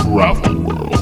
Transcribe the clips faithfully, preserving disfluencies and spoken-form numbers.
Travel World.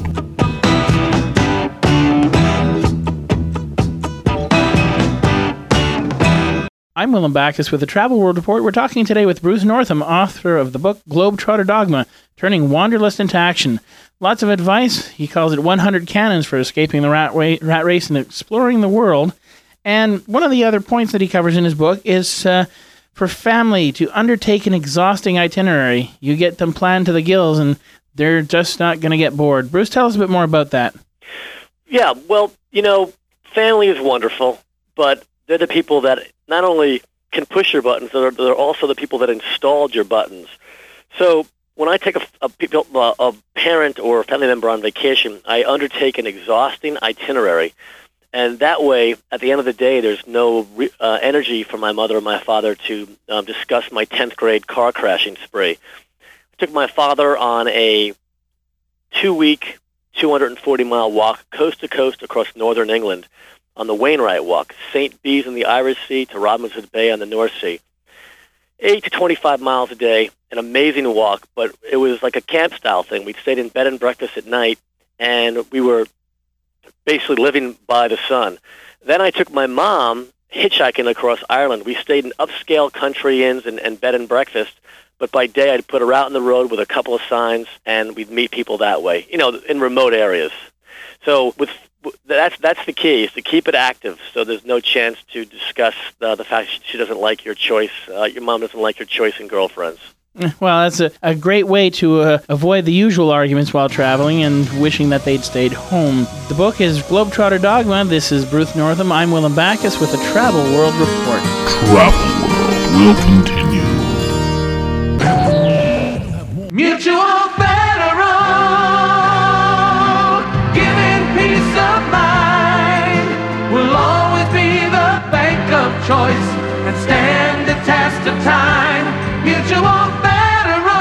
I'm Willem Backus with the Travel World Report. We're talking today with Bruce Northam, author of the book Globetrotter Dogma, Turning Wanderlust into Action. Lots of advice. He calls it one hundred Cannons for escaping the rat, wa- rat race and exploring the world. And one of the other points that he covers in his book is uh, for family to undertake an exhausting itinerary. You get them planned to the gills and they're just not going to get bored. Bruce, tell us a bit more about that. Yeah, well, you know, family is wonderful, but they're the people that not only can push your buttons, they're, they're also the people that installed your buttons. So when I take a, a, people, a parent or a family member on vacation, I undertake an exhausting itinerary. And that way, at the end of the day, there's no re, uh, energy for my mother or my father to um, discuss my tenth grade car crashing spree. I took my father on a two-week, two hundred forty mile walk coast to coast across northern England on the Wainwright Walk, Saint Bees in the Irish Sea to Robinson Bay on the North Sea. eight to twenty-five miles a day, an amazing walk, but it was like a camp-style thing. We stayed in bed and breakfast at night, and we were basically living by the sun. Then I took my mom hitchhiking across Ireland. We stayed in upscale country inns and, and bed and breakfast, but by day I'd put her out on the road with a couple of signs, and we'd meet people that way, you know, in remote areas. So with That's that's the key, is to keep it active, so there's no chance to discuss uh, the fact she doesn't like your choice, uh, your mom doesn't like your choice in girlfriends. Well, that's a, a great way to uh, avoid the usual arguments while traveling and wishing that they'd stayed home. The book is Globetrotter Dogma. This is Bruce Northam. I'm Willem Backus with the Travel World Report. Travel World will continue. Mutual Federal, giving peace of mind, will always be the bank of choice and stand the test of time. Mutual Federal,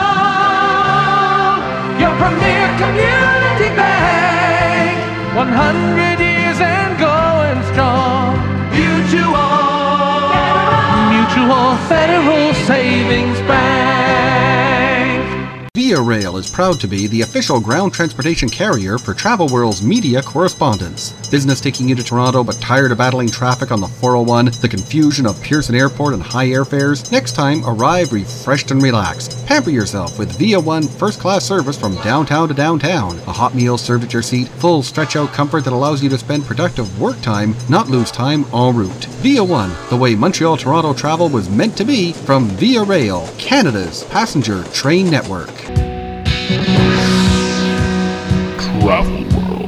your premier community bank, one hundred years and going strong. Mutual, Mutual Federal Savings Bank. Via Rail is proud to be the official ground transportation carrier for Travel World's media correspondence. Business taking you to Toronto but tired of battling traffic on the four oh one, the confusion of Pearson Airport and high airfares? Next time, arrive refreshed and relaxed. Pamper yourself with Via One first-class service from downtown to downtown. A hot meal served at your seat, full stretch-out comfort that allows you to spend productive work time, not lose time en route. Via One, the way Montreal-Toronto travel was meant to be, from Via Rail, Canada's passenger train network. Travel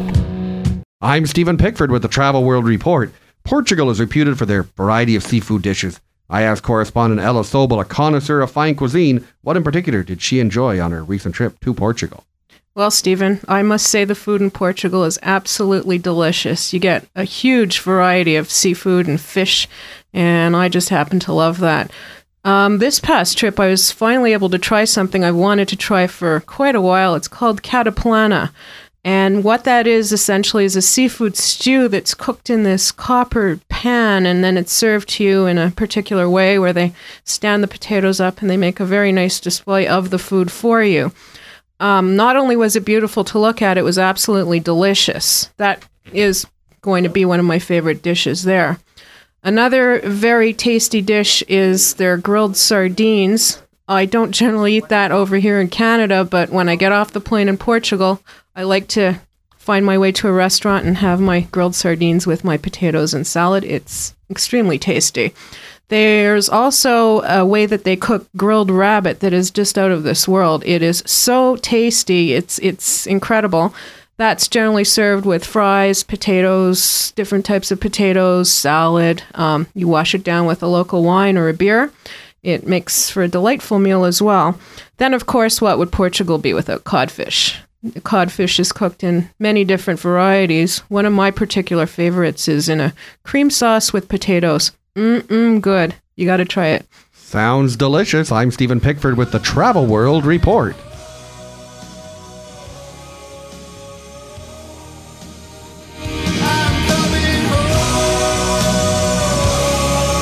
World. I'm Stephen Pickford with the Travel World Report. Portugal is reputed for their variety of seafood dishes. I asked correspondent Ella Sobel, a connoisseur of fine cuisine, what in particular did she enjoy on her recent trip to Portugal? Well, Stephen, I must say the food in Portugal is absolutely delicious. You get a huge variety of seafood and fish, and I just happen to love that. Um, this past trip, I was finally able to try something I've wanted to try for quite a while. It's called cataplana. And what that is essentially is a seafood stew that's cooked in this copper pan, and then it's served to you in a particular way where they stand the potatoes up and they make a very nice display of the food for you. Um, not only was it beautiful to look at, it was absolutely delicious. That is going to be one of my favorite dishes there. Another very tasty dish is their grilled sardines. I don't generally eat that over here in Canada, but when I get off the plane in Portugal, I like to find my way to a restaurant and have my grilled sardines with my potatoes and salad. It's extremely tasty. There's also a way that they cook grilled rabbit that is just out of this world. It is so tasty. It's it's incredible. That's generally served with fries, potatoes, different types of potatoes, salad. Um, you wash it down with a local wine or a beer. It makes for a delightful meal as well. Then, of course, what would Portugal be without codfish? Codfish is cooked in many different varieties. One of my particular favorites is in a cream sauce with potatoes. Mm-mm, good. You got to try it. Sounds delicious. I'm Stephen Pickford with the Travel World Report.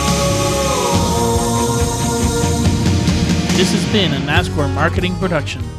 This has been a NASCAR marketing production.